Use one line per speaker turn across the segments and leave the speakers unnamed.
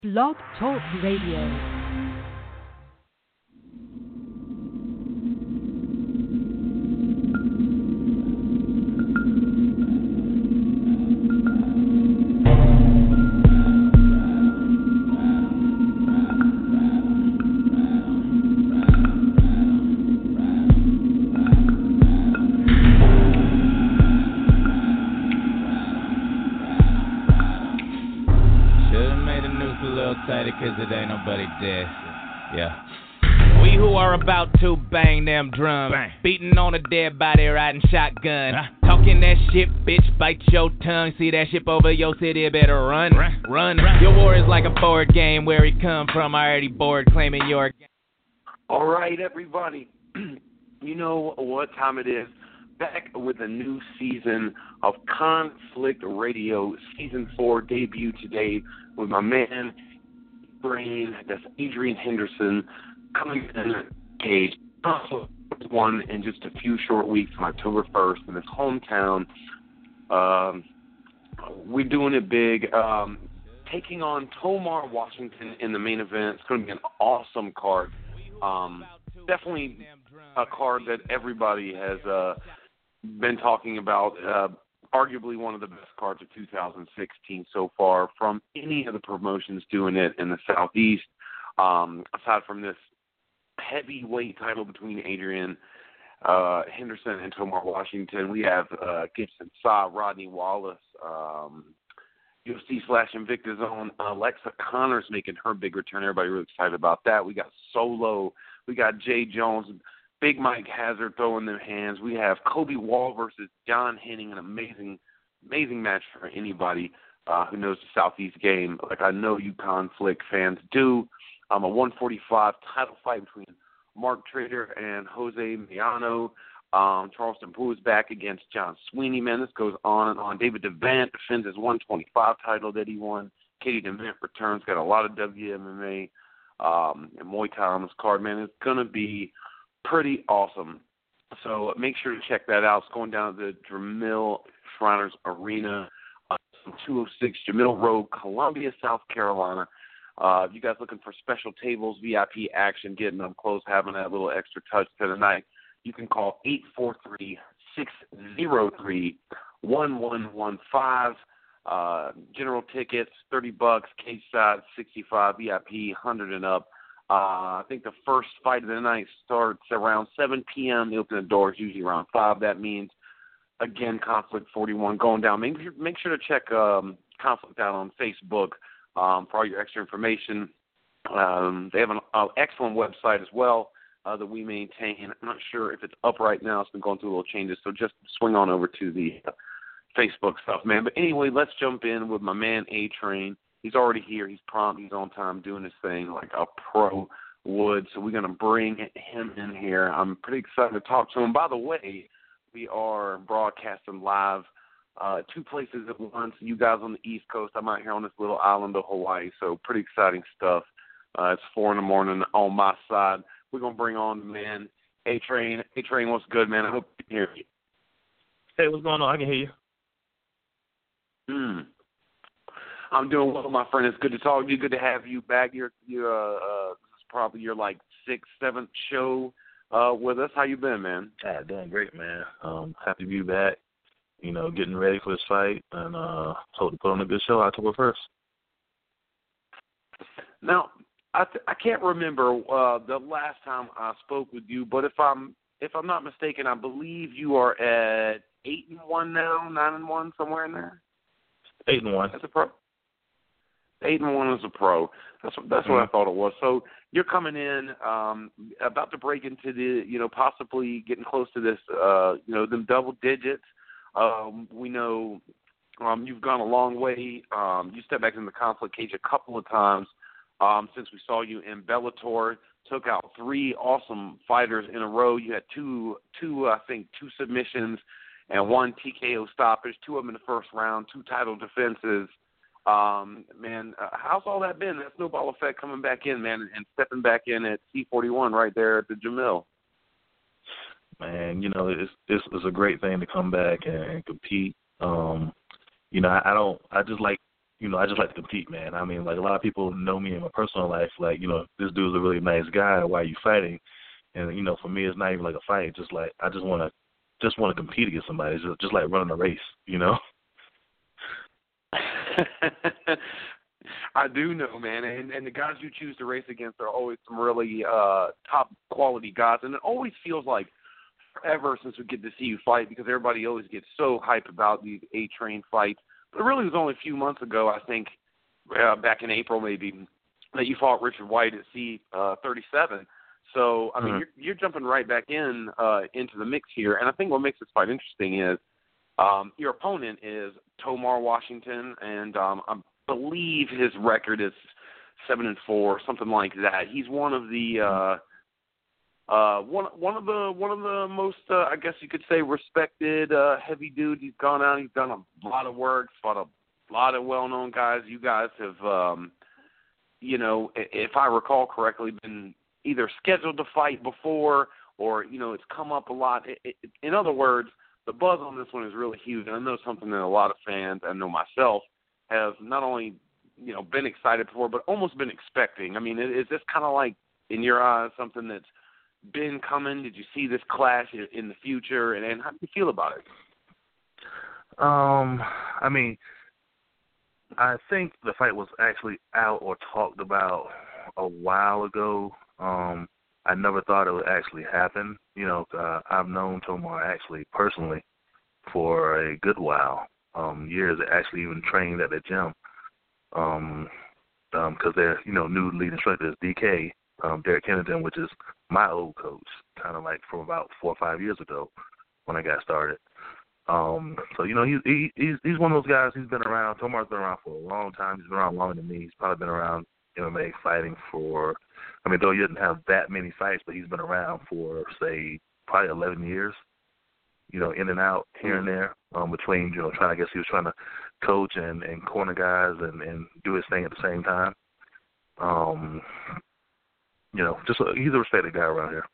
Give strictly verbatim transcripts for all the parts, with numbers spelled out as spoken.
Blog Talk Radio.
Cause it ain't nobody dead. Yeah. We who are about to bang them drums, bang. Beating on a dead body, riding shotgun, huh? Talking that shit, bitch, bite your tongue. See that ship over your city, better run, run, run. run. Your war is like a board game. Where he come from, already bored, claiming your.
All right, everybody. You know what time it is. Back with a new season of Conflict Radio. Season four debut today with my man, Brain, that's Adrian Henderson, coming in Cage. Also one in just a few short weeks on October first in his hometown. Um, we're doing it big. Um, taking on Tomar Washington in the main event. It's going to be an awesome card. Um, definitely a card that everybody has uh, been talking about. Uh, arguably one of the best cards of two thousand sixteen so far from any of the promotions doing it in the Southeast. Um, aside from this heavyweight title between Adrian uh, Henderson and Tomar Washington, we have uh, Gibson Sa, Rodney Wallace, um, U F C slash Invicta Zone, Alexa Connors making her big return. Everybody really excited about that. We got Solo. We got Jay Jones. Big Mike Hazard throwing them hands. We have Kobe Wall versus John Henning, an amazing, amazing match for anybody uh, who knows the Southeast game, like I know you Conflict fans do. Um, a one forty-five title fight between Mark Trader and Jose Miano. Um, Charleston Poole is back against John Sweeney. Man, this goes on and on. David Devant defends his one twenty-five title that he won. Katie Devant returns, got a lot of W M M A um, and Muay Thai on this card. Man, it's going to be pretty awesome. So make sure to check that out. It's going down to the Jamil Shriners Arena, uh, two oh six Jamil Road, Columbia, South Carolina. Uh, if you guys looking for special tables, V I P action, getting them close, having that little extra touch to the night, you can call eight four three, six oh three, one one one five. Uh, general tickets, thirty bucks, cage side, sixty-five, V I P, one hundred and up. Uh, I think the first fight of the night starts around seven p.m. They open the doors usually around five. That means, again, Conflict forty-one going down. Make sure, make sure to check um, Conflict out on Facebook um, for all your extra information. Um, they have an uh, excellent website as well uh, that we maintain. I'm not sure if it's up right now. It's been going through little changes, so just swing on over to the uh, Facebook stuff, man. But anyway, let's jump in with my man A-Train. He's already here. He's prompt. He's on time doing his thing like a pro would. So we're going to bring him in here. I'm pretty excited to talk to him. By the way, we are broadcasting live uh, two places at once. You guys on the East Coast. I'm out here on this little island of Hawaii. So pretty exciting stuff. Uh, it's four in the morning on my side. We're going to bring on the man, A-Train. A-Train, what's good, man? I hope you can hear me.
Hey, what's going on? I can hear you.
Hmm. I'm doing well, my friend. It's good to talk to you. Good to have you back. You're, you're uh, uh, this is probably your like sixth, seventh show uh, with us. How you been, man?
Yeah, doing great, man. Um, happy to be back. You know, getting ready for this fight, and uh, hope to put on a good show October first.
Now, I th- I can't remember uh, the last time I spoke with you, but if I'm if I'm not mistaken, I believe you are at eight and one now, nine and one, somewhere in there.
Eight and one.
That's a pro. Eight and one as a pro. That's what, that's mm-hmm. what I thought it was. So you're coming in, um, about to break into the, you know, possibly getting close to this, uh, you know, them double digits. Um, we know um, you've gone a long way. Um, you stepped back in the Conflict cage a couple of times um, since we saw you in Bellator. Took out three awesome fighters in a row. You had two, two I think, two submissions and one T K O stoppage. Two of them in the first round. Two title defenses. Um, man, uh, how's all that been? That snowball effect coming back in, man, and stepping back in at C forty-one right there at the Jamil.
Man, you know, it's it's, it's a great thing to come back and, and compete. Um, you know, I, I don't, I just like you know, I just like to compete, man. I mean, like a lot of people know me in my personal life, like, you know, this dude's a really nice guy. Why are you fighting? And you know, for me, it's not even like a fight. It's just like I just want to, just want to compete against somebody. It's just, just like running a race, you know.
I do know, man, and and the guys you choose to race against are always some really uh, top quality guys, and it always feels like forever since we get to see you fight because everybody always gets so hyped about these A-Train fights. But it really was only a few months ago, I think, uh, back in April maybe, that you fought Richard White at C thirty-seven. So, I mean, mm-hmm. you're, you're jumping right back in uh, into the mix here, and I think what makes this fight interesting is um, your opponent is Tomar Washington, and um, I believe his record is seven and four, something like that. He's one of the uh, uh, one one of the one of the most, uh, I guess you could say, respected uh, heavy dudes. He's gone out, he's done a lot of work, fought a lot of well-known guys. You guys have, um, you know, if I recall correctly, been either scheduled to fight before or, you know, it's come up a lot. It, it, in other words, the buzz on this one is really huge, and I know something that a lot of fans, I know myself, have not only, you know, been excited for, but almost been expecting. I mean, is this kind of like, in your eyes, something that's been coming? Did you see this clash in, in the future, and, and how do you feel about it?
Um, I mean, I think the fight was actually out or talked about a while ago. Um, I never thought it would actually happen. You know, uh, I've known Tomar actually personally for a good while, um, years. I actually even trained at the gym um, um, because their, you know, new lead instructor is D K, um, Derek Kennedy, which is my old coach, kind of like from about four or five years ago when I got started. Um, so, you know, he, he, he's he's one of those guys. He's been around. Tomar's been around for a long time. He's been around longer than me. He's probably been around M M A fighting for, I mean, though he doesn't have that many fights, but he's been around for, say, probably eleven years, you know, in and out, here and there, um, between, you know, trying, I guess he was trying to coach and, and corner guys and, and do his thing at the same time. Um, you know, just a, he's a respected guy around here.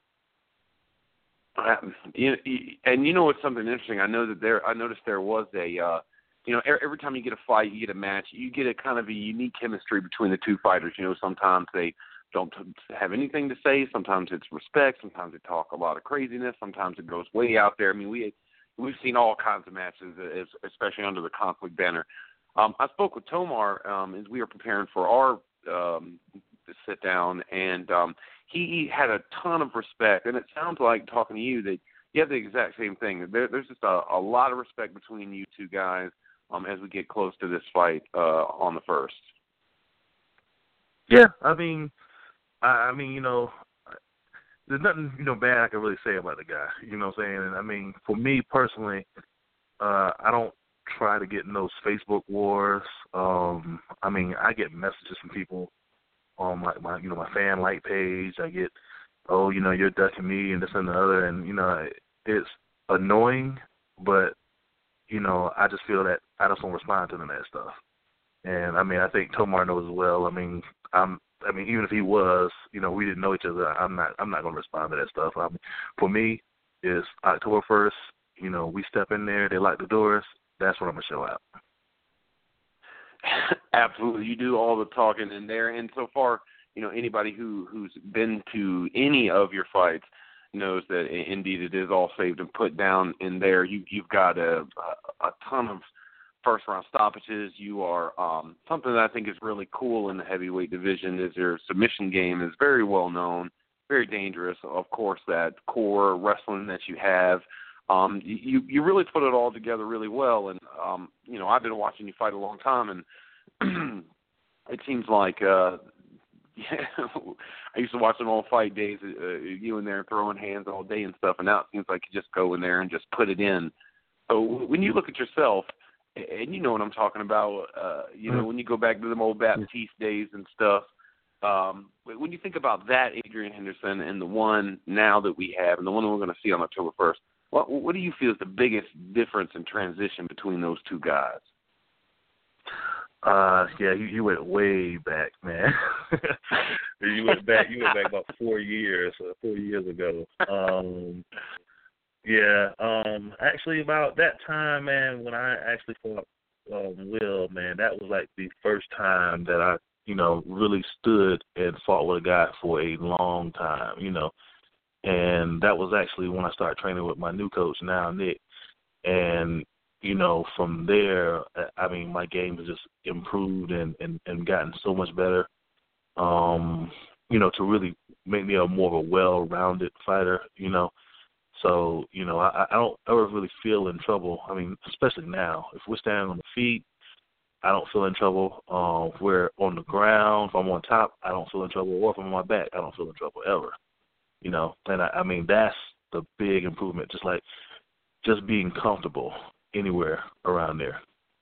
Uh, you, and you know what's something interesting? I know that there, I noticed there was a, uh, you know, every, every time you get a fight, you get a match, you get a kind of a unique chemistry between the two fighters. You know, sometimes they don't have anything to say. Sometimes it's respect. Sometimes they talk a lot of craziness. Sometimes it goes way out there. I mean, we, we've seen all kinds of matches, especially under the conflict banner. Um, I spoke with Tomar um, as we were preparing for our um, sit down, and um, he had a ton of respect. And it sounds like, talking to you, that you have the exact same thing. There, there's just a, a lot of respect between you two guys um, as we get close to this fight uh, on the first.
Yeah, I mean, I, I mean, you know, there's nothing, you know, bad I can really say about the guy. You know what I'm saying? And I mean, for me personally, uh, I don't try to get in those Facebook wars. Um, I mean, I get messages from people on my, my, you know, my fan like page. I get, oh, you know, you're ducking me and this and the other, and you know, it's annoying, but you know, I just feel that I just don't respond to none of that stuff. And I mean, I think Tomar knows as well. I mean, I'm, I mean, even if he was, you know, we didn't know each other. I'm not, I'm not going to respond to that stuff. I mean, for me, it's October first. You know, we step in there, they lock the doors. That's when I'm gonna show out.
Absolutely, you do all the talking in there. And so far, you know, anybody who who's been to any of your fights knows that indeed it is all saved and put down in there. You you've got a a, a ton of first round stoppages. You are um, something that I think is really cool in the heavyweight division is your submission game is very well known, very dangerous. Of course, that core wrestling that you have. Um, you you really put it all together really well, and um, you know, I've been watching you fight a long time, and it seems like uh, yeah, I used to watch them all fight days, uh, you in there throwing hands all day and stuff, and now it seems like you just go in there and just put it in. So when you look at yourself, and you know what I'm talking about, uh, you know, when you go back to them old Baptiste days and stuff, um, when you think about that Adrian Henderson and the one now that we have, and the one that we're going to see on October first. What what do you feel is the biggest difference in transition between those two guys?
Uh, yeah, you, you went way back, man. you went back. You went back about four years, uh, four years ago. Um, yeah. Um, actually, about that time, man, when I actually fought um, Will, man, that was like the first time that I, you know, really stood and fought with a guy for a long time, you know. And that was actually when I started training with my new coach now, Nick. And, you know, from there, I mean, my game has just improved and, and, and gotten so much better, um, you know, to really make me a more of a well-rounded fighter, you know. So, you know, I, I don't ever really feel in trouble. I mean, especially now. If we're standing on the feet, I don't feel in trouble. Um, if we're on the ground, if I'm on top, I don't feel in trouble. Or if I'm on my back, I don't feel in trouble ever. You know, and I, I mean, that's the big improvement, just like just being comfortable anywhere around there.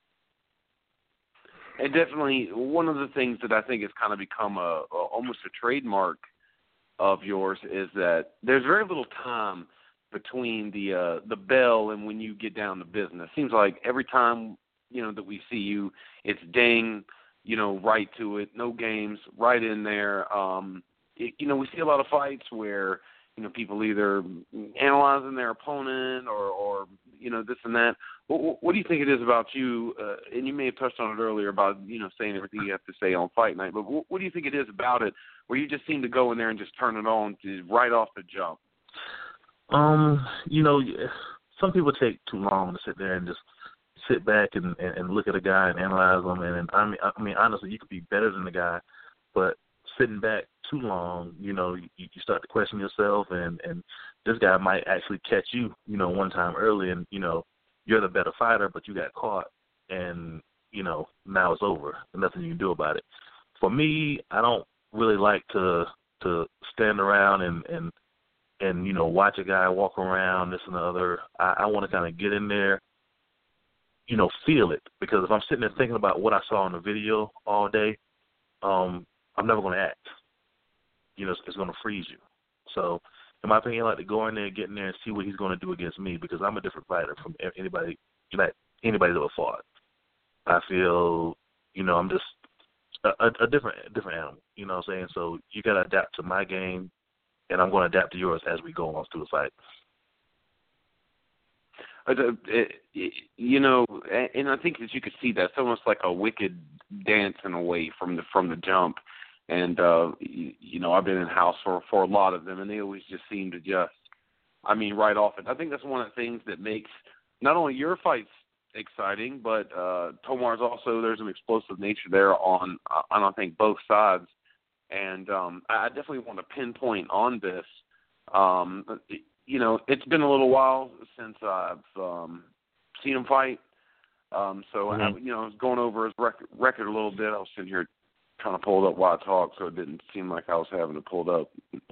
And definitely one of the things that I think has kind of become a, a almost a trademark of yours is that there's very little time between the uh, the bell and when you get down to business. Seems like every time, you know, that we see you, it's dang, you know, right to it, no games, right in there. Um, it, you know, we see a lot of fights where, you know, people either analyzing their opponent or, or you know, this and that. What, what do you think it is about you? Uh, and you may have touched on it earlier about, you know, saying everything you have to say on fight night. But what, what do you think it is about it where you just seem to go in there and just turn it on to, right off the jump?
Um, you know, some people take too long to sit there and just sit back and, and, and look at a guy and analyze them. And, and I mean, I mean, honestly, you could be better than the guy, but sitting back too long, you know, you, you start to question yourself, and, and this guy might actually catch you, you know, one time early, and, you know, you're the better fighter, but you got caught, and, you know, now it's over. There's nothing you can do about it. For me, I don't really like to to stand around and, and, and you know, watch a guy walk around, this and the other. I, I want to kind of get in there, you know, feel it, because if I'm sitting there thinking about what I saw in the video all day, um, I'm never going to act. You know, it's, it's going to freeze you. So, in my opinion, I like to go in there, get in there, and see what he's going to do against me, because I'm a different fighter from anybody, like anybody that ever fought. I feel, you know, I'm just a, a, a different, a different animal. You know what I'm saying? So you got to adapt to my game, and I'm going to adapt to yours as we go on through the fight.
You know, and I think that you could see that. It's almost like a wicked dance in a way from the from the jump. And, uh, you, you know, I've been in house for, for a lot of them, and they always just seem to just, I mean, right off it. I think that's one of the things that makes not only your fights exciting, but uh, Tomar's also, there's an explosive nature there on, on I think, both sides. And um, I definitely want to pinpoint on this. Um, you know, it's been a little while since I've um, seen him fight. Um, so, mm-hmm. I, you know, I was going over his record, record a little bit. I was sitting here trying to pull it up while I talk, so it didn't seem like I was having to pull it up.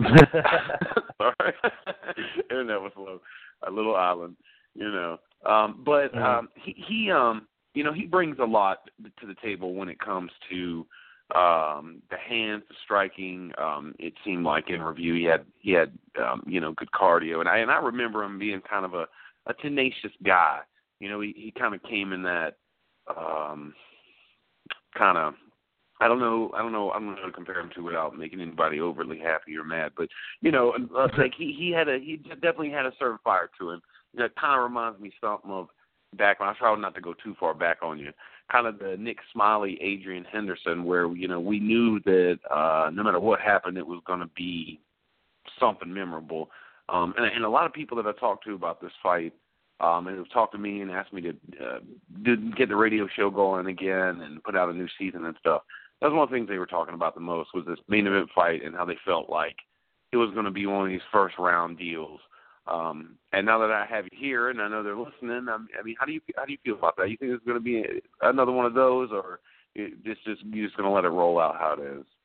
Sorry. Internet was low. A little island, you know. Um, but mm-hmm. um, he, he, um, you know, he brings a lot to the table when it comes to um, the hands, the striking. Um, it seemed like in review he had, he had, um, you know, good cardio, and I and I remember him being kind of a, a tenacious guy. You know, he, he kind of came in that um, kind of. I don't know. I don't know. I don't know how to compare him to without making anybody overly happy or mad. But you know, like he, he had a he definitely had a certain fire to him. That kind of reminds me something of back when I try not to go too far back on you. Kind of the Nick Smiley, Adrian Henderson, where you know we knew that uh, no matter what happened, it was going to be something memorable. Um, and, and a lot of people that I talked to about this fight, um, and have talked to me and asked me to uh, do, get the radio show going again and put out a new season and stuff. That was one of the things they were talking about the most was this main event fight and how they felt like it was going to be one of these first round deals. Um, and now that I have you here and I know they're listening, I'm, I mean, how do you how do you feel about that? You think it's going to be another one of those, or it's just you're just going to let it roll out how it is?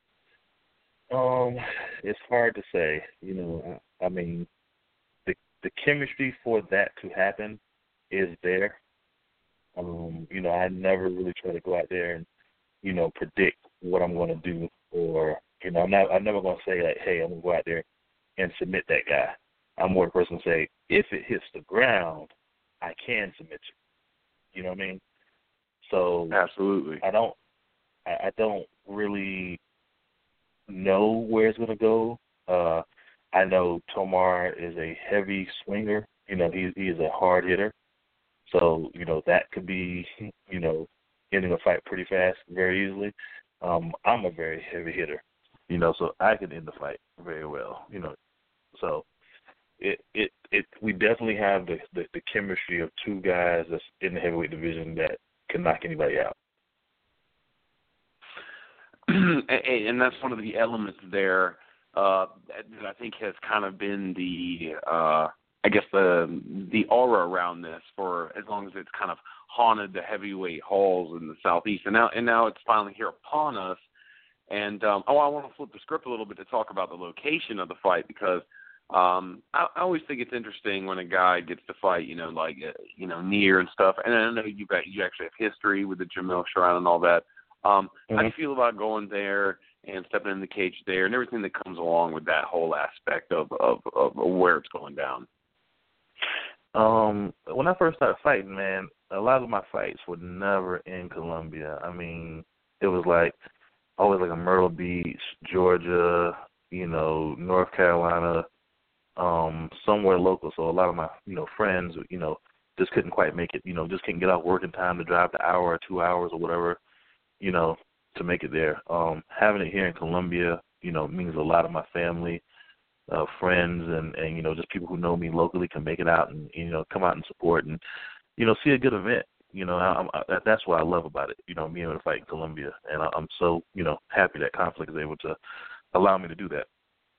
Um, it's hard to say. You know, I, I mean, the the chemistry for that to happen is there. Um, you know, I never really try to go out there and you know, predict what I'm going to do, or, you know, I'm not, I'm never going to say, like, hey, I'm going to go out there and submit that guy. I'm more the person to say, if it hits the ground, I can submit you. You know what I mean? So
absolutely,
I don't, I, I don't really know where it's going to go. Uh, I know Tomar is a heavy swinger. You know, he he is a hard hitter. So, you know, that could be, you know, ending a fight pretty fast, very easily. Um, I'm a very heavy hitter, you know, so I can end the fight very well, you know. So it it, it we definitely have the, the, the chemistry of two guys that's in the heavyweight division that can knock anybody out.
And that's one of the elements there uh, that I think has kind of been the, uh, I guess, the the aura around this for as long as it's kind of haunted the heavyweight halls in the Southeast. And now, and now it's finally here upon us. And, um, oh, I want to flip the script a little bit to talk about the location of the fight because um, I, I always think it's interesting when a guy gets to fight, you know, like, uh, you know, near and stuff. And I know you got, you actually have history with the Jamil Shrine and all that. Um,
mm-hmm.
How do you feel about going there and stepping in the cage there and everything that comes along with that whole aspect of, of, of where it's going down?
Um, when I first started fighting, man, a lot of my fights were never in Columbia. I mean, it was like always like a Myrtle Beach, Georgia, you know, North Carolina, um, somewhere local. So a lot of my, you know, friends, you know, just couldn't quite make it, you know, just couldn't get off work in time to drive the hour or two hours or whatever, you know, to make it there. Um, having it here in Columbia, you know, means a lot of my family, uh, friends, and, and, you know, just people who know me locally can make it out and, you know, come out and support and, you know, see a good event. You know, I, I, that's what I love about it, you know, being able to fight in Columbia. And I, I'm so, you know, happy that Conflict is able to allow me to do that.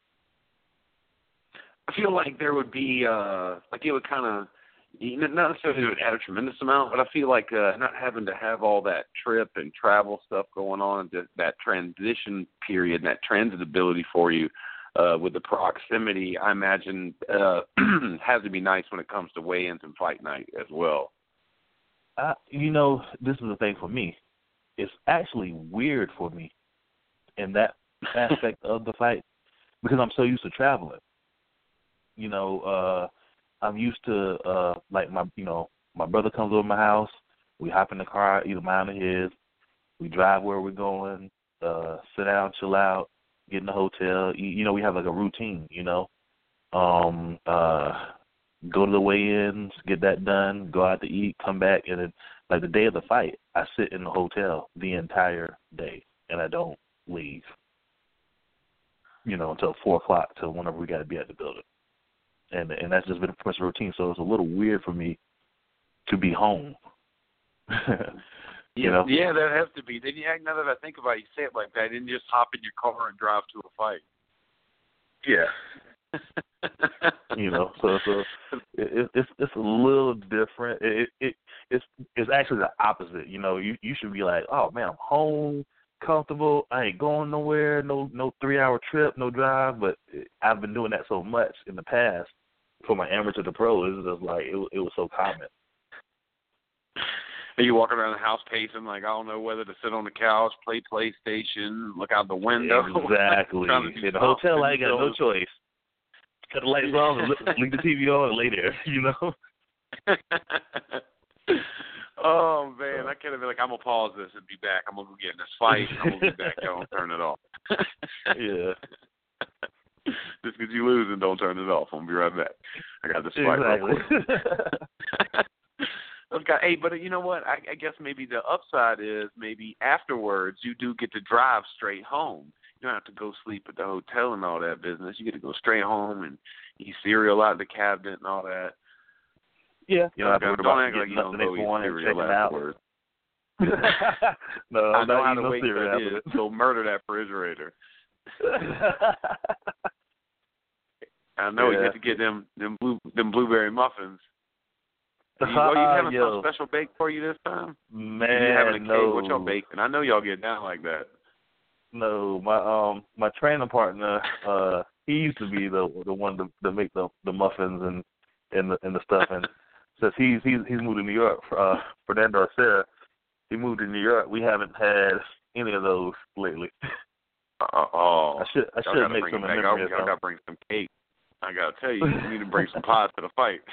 I feel like there would be, uh, like it would kind of, not necessarily it would add a tremendous amount, but I feel like uh, not having to have all that trip and travel stuff going on, that, that transition period, and that transitability for you uh, with the proximity, I imagine uh, has to be nice when it comes to weigh-ins and fight night as well.
Uh, you know, this is the thing for me. It's actually weird for me in that aspect of the fight because I'm so used to traveling. You know, uh, I'm used to, uh, like, my, you know, my brother comes over my house. We hop in the car, either mine or his. We drive where we're going, uh, sit down, chill out, get in the hotel. You, you know, we have, like, a routine, you know. Um, uh, go to the weigh-ins, get that done, go out to eat, come back. And then, like, the day of the fight, I sit in the hotel the entire day, and I don't leave, you know, until four o'clock, till whenever we got to be at the building. And and that's just been a personal routine, so it's a little weird for me to be home. you
yeah,
know?
Yeah, that has to be. Then you, now that I think about it, you say it like that, and just hop in your car and drive to a fight.
Yeah. you know, so so it, it's it's a little different. It, it it's it's actually the opposite. You know, you you should be like, oh man, I'm home, comfortable. I ain't going nowhere. No no three hour trip, no drive. But I've been doing that so much in the past. For my amateur to pro, it was just like it, it was so common.
Are you walking around the house pacing like I don't know whether to sit on the couch, play PlayStation, look out the window?
Exactly. In the hotel, I ain't got no choice. Cut the lights off and leave the T V on and lay there. You know.
Oh man, I can't be like I'm gonna pause this and be back. I'm gonna go get in this fight. I'm gonna be back. Don't turn it off.
Yeah.
Just because you lose and don't turn it off. I'm going to be right back. I got this fight
exactly.
real quick. Okay, hey, but you know what? I, I guess maybe the upside is maybe afterwards you do get to drive straight home. You don't have to go sleep at the hotel and all that business. You get to go straight home and eat cereal out of the cabinet and all that.
Yeah. You know,
okay, don't
about
act like you don't
the
go
next
eat
morning
cereal
and
afterwards.
No,
I
I'm
know
not
how to
no
wait
cereal
that is. Go murder that refrigerator. I know
yeah.
you have to get them them blue them blueberry muffins. Are you,
uh,
are you having
yo.
some special bake for you this time?
Man,
you having a cake?
no.
What y'all baking? I know y'all get down like that.
No, my um my training partner, uh, he used to be the the one to, to make the the muffins and and the and the stuff, and since he's he's he's moved to New York, uh, Fernando Arcera, he moved to New York. We haven't had any of those lately.
Uh, oh,
I should I should make some in memory.
I gotta bring some cake. I gotta tell you, you need to bring some pies to the fight.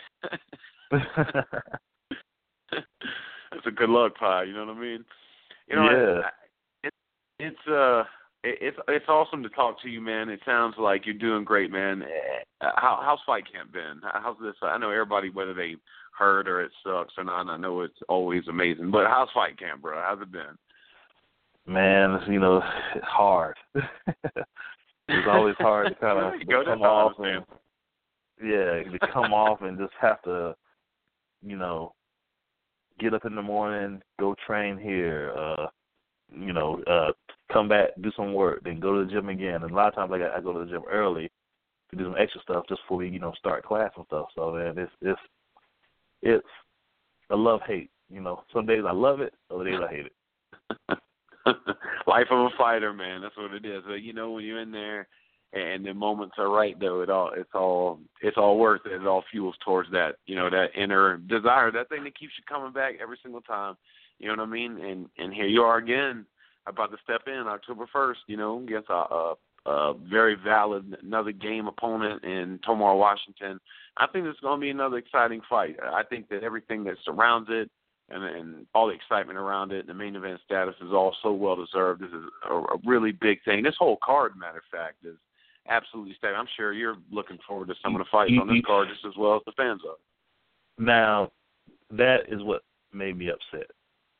That's a good luck pie. You know what I mean? You know,
yeah.
I, I, it, it's uh, it, it's it's awesome to talk to you, man. It sounds like you're doing great, man. How, how's fight camp been? How's this? I know everybody, whether they heard or it sucks or not, I know it's always amazing. But how's fight camp, bro? How's it been?
Man, you know, it's hard. It's always hard to kind of
Go
come off and, yeah, to come off and just have to, you know, get up in the morning, go train here, uh, you know, uh, come back, do some work, then go to the gym again. And a lot of times, like I, I go to the gym early to do some extra stuff just before we, you know, start class and stuff. So man, it's it's it's a love hate. You know, some days I love it, other days I hate it.
Life of a fighter, man. That's what it is. But, you know, when you're in there and the moments are right, though, it all it's all it's all worth it. It all fuels towards that, you know, that inner desire, that thing that keeps you coming back every single time. You know what I mean? And and here you are again, about to step in October first. You know, against a, a, a very valid another game opponent in Tomar, Washington. I think it's going to be another exciting fight. I think that everything that surrounds it, And, and all the excitement around it, the main event status is all so well deserved. This is a, a really big thing. This whole card, matter of fact, is absolutely stacked. I'm sure you're looking forward to some of the fights on this card just as well as the fans are.
Now, that is what made me upset.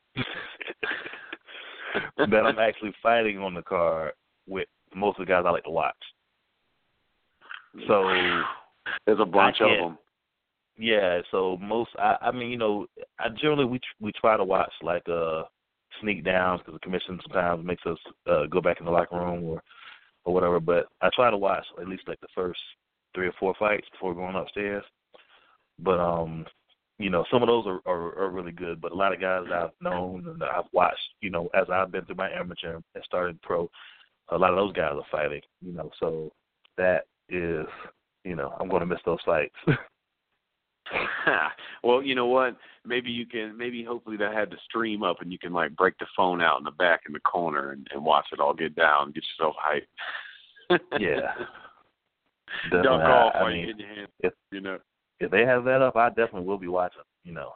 That I'm actually fighting on the card with most of the guys I like to watch. So
there's a bunch of them.
Yeah, so most, I, I mean, you know, I generally we we try to watch like uh sneak downs because the commission sometimes makes us uh, go back in the locker room or or whatever. But I try to watch at least like the first three or four fights before going upstairs. But um, you know, some of those are, are, are really good. But a lot of guys I've known and I've watched, you know, as I've been through my amateur and started pro, a lot of those guys are fighting. You know, so that is, you know, I'm going to miss those fights.
Well, you know what? Maybe you can, maybe hopefully they had the stream up and you can like break the phone out in the back in the corner and, and watch it all get down and get yourself hyped.
Yeah.
Dunk off
I
while
mean,
you get your hands,
if,
you know.
If they have that up, I definitely will be watching, you know.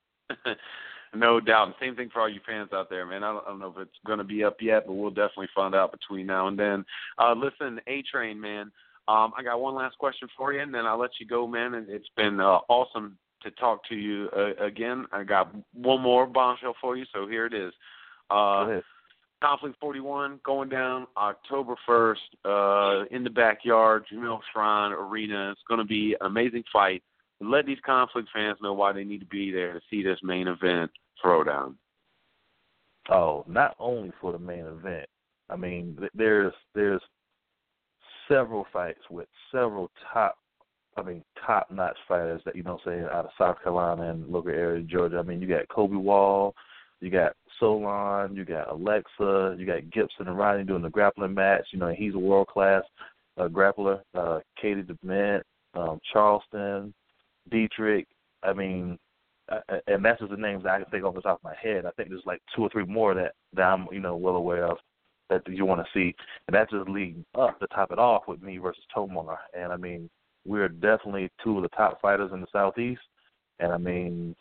No doubt. And same thing for all you fans out there, man. I don't, I don't know if it's going to be up yet, but we'll definitely find out between now and then. Uh, listen, A-Train, man. Um, I got one last question for you, and then I'll let you go, man. And it's been uh, awesome to talk to you uh, again. I got one more bombshell for you, so here it is. Uh,
go ahead.
Conflict forty-one going down October first uh, in the backyard, Jamil Shrine Arena. It's going to be an amazing fight. Let these Conflict fans know why they need to be there to see this main event throwdown.
Oh, not only for the main event. I mean, there's there's several fights with several top, I mean, top-notch fighters that, you know what I'm saying, out of South Carolina and local area of Georgia. I mean, you got Kobe Wall, you got Solon, you got Alexa, you got Gibson and Rodney doing the grappling match. You know, he's a world-class uh, grappler. Uh, Katie DeMint, um, Charleston, Dietrich. I mean, uh, and that's just the names that I can think off the top of my head. I think there's like two or three more that, that I'm, you know, well aware of that you want to see. And that's just leading up to top it off with me versus Tomar. And, I mean, we're definitely two of the top fighters in the Southeast. And, I mean,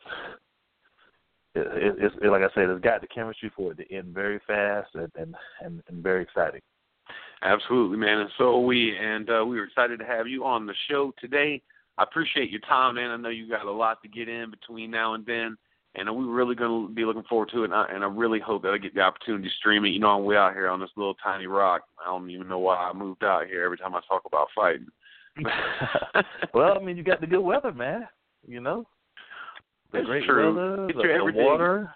it, it, it's it, like I said, it's got the chemistry for it to end very fast and, and, and, and very exciting.
Absolutely, man. And so are we. And uh, we were excited to have you on the show today. I appreciate your time, man. I know you got a lot to get in between now and then. And we're really going to be looking forward to it. And I, and I really hope that I get the opportunity to stream it. You know, I'm way out here on this little tiny rock. I don't even know why I moved out here every time I talk about fighting.
Well, I mean, you got the good weather, man. You know? The
It's
great
true.
weather,
Get
the,
your
the water.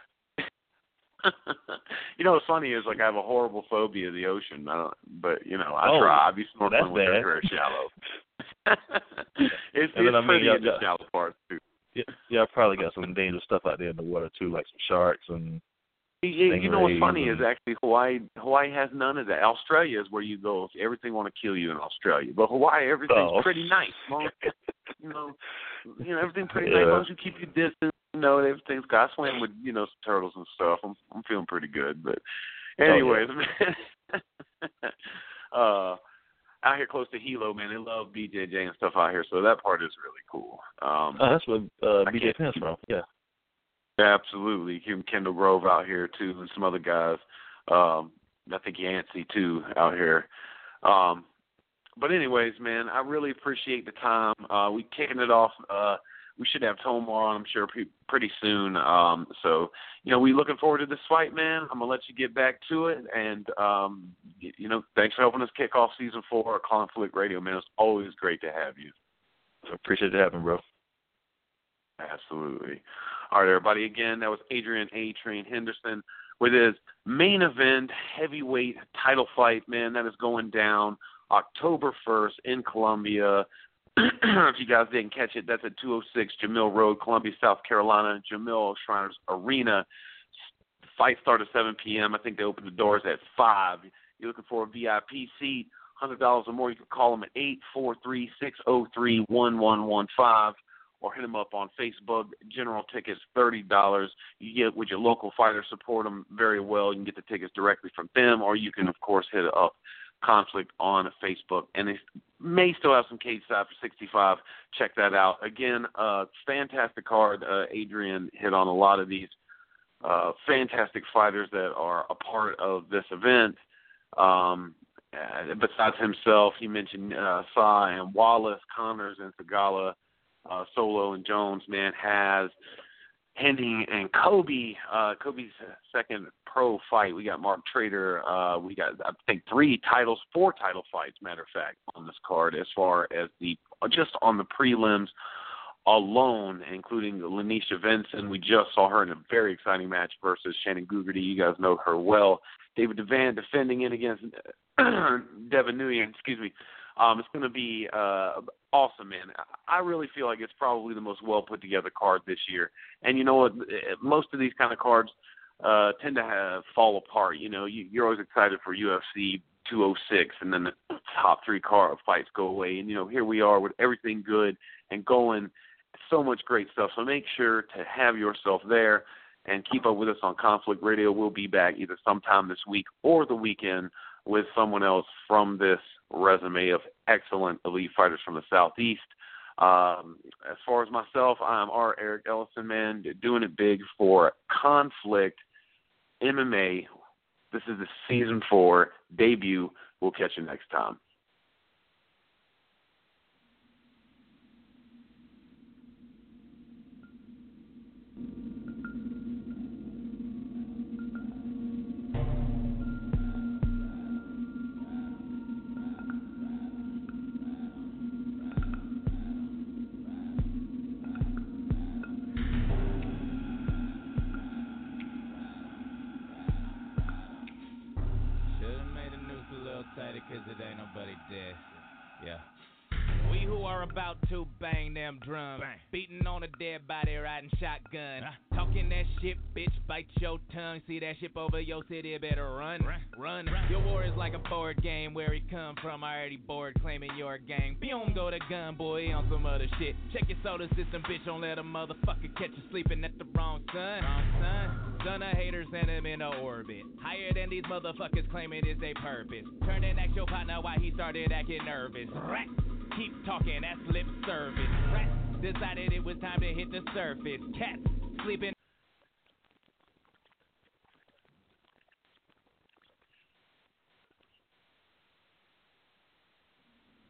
You know, what's funny is, like, I have a horrible phobia of the ocean. I don't, but, you know, I
oh,
try. I'd be
well,
snorkeling with
bad.
it very shallow. it's
And then,
it's
I mean,
pretty
y'all-
in the
y'all-
shallow parts, too.
Yeah, yeah, I probably got some dangerous stuff out there in the water, too, like some sharks and
You, you know what's funny
stingrays
is actually Hawaii. Hawaii has none of that. Australia is where you go if everything want to kill you in Australia. But Hawaii, everything's
Oh.
pretty nice. Long, you know, you know everything's pretty
Yeah.
nice. As long as you keep your distance, you know everything's got. I swam with you know some turtles and stuff. I'm I'm feeling pretty good. But anyways,
Oh, yeah.
man, uh, out here close to Hilo, man, they love B J J and stuff out here. So that part is really cool. Um,
Oh, that's where uh,
I
B J
can't-
Penn's from, yeah.
Absolutely. Kendall Grove out here, too, and some other guys. Um, I think Yancey too out here. Um, but anyways, man, I really appreciate the time. Uh, we kicking it off. Uh, we should have Tomar on, I'm sure, pre- pretty soon. Um, so, you know, we looking forward to this fight, man. I'm gonna let you get back to it, and um, you, you know, thanks for helping us kick off season four of Conflict Radio, man. It's always great to have you.
I appreciate it having, bro.
Absolutely. All right, everybody. Again, that was Adrian A. Train Henderson with his main event heavyweight title fight, man. That is going down October first in Columbia. If you guys didn't catch it, that's at two oh six Jamil Road, Columbia, South Carolina, Jamil Shriners Arena. Fight start at seven p.m. I think they open the doors at five. You're looking for a V I P seat, one hundred dollars or more. You can call them at eight four three, six oh three, one one one five or hit them up on Facebook. General tickets, thirty dollars. You get with your local fighter, support them very well. You can get the tickets directly from them, or you can, of course, hit up Conflict on Facebook, and they may still have some cage side for sixty-five. Check that out. Again, uh, fantastic card. Uh, Adrian hit on a lot of these uh, fantastic fighters that are a part of this event. Um, uh, besides himself, he mentioned uh, Sa and Wallace, Connors and Segala, uh, Solo and Jones. Man, has Henning and Kobe. Uh, Kobe's second pro fight. We got Mark Trader. Uh, we got, I think, three titles, four title fights, matter of fact, on this card as far as the, just on the prelims alone, including Lanisha Vinson. We just saw her in a very exciting match versus Shannon Gugerty. You guys know her well. David Devan defending in against Devin Nguyen, excuse me. Um, it's going to be uh, awesome, man. I really feel like it's probably the most well put together card this year. And you know what? Most of these kind of cards uh, tend to have fall apart. You know, you, you're always excited for U F C two oh six, and then the top three card fights go away. And you know, here we are with everything good and going. So much great stuff. So make sure to have yourself there and keep up with us on Conflict Radio. We'll be back either sometime this week or the weekend with someone else from this resume of excellent elite fighters from the Southeast. Um, as far as myself, I'm R. Eric Ellison, man, doing it big for Conflict M M A. This is the season four debut. We'll catch you next time.
Cause it ain't nobody dead. Yeah. We who are about to bang them drums, bang. Beating on a dead body, riding shotgun, huh? Talking that shit, bitch, bite your tongue. See that shit over your city, better run, run, run, run. Your war is like a board game, where he come from, already bored, claiming your gang. Boom, go to gun, boy, on some other shit. Check your solar system, bitch, don't let a motherfucker catch you sleeping at the wrong son. Wrong son. Son of haters send him into orbit. Higher than these motherfuckers claiming is their purpose. Turn and ask your partner why he started acting nervous. Rat. Keep talking, that's lip service. Rat decided it was time to hit the surface. Cats sleeping.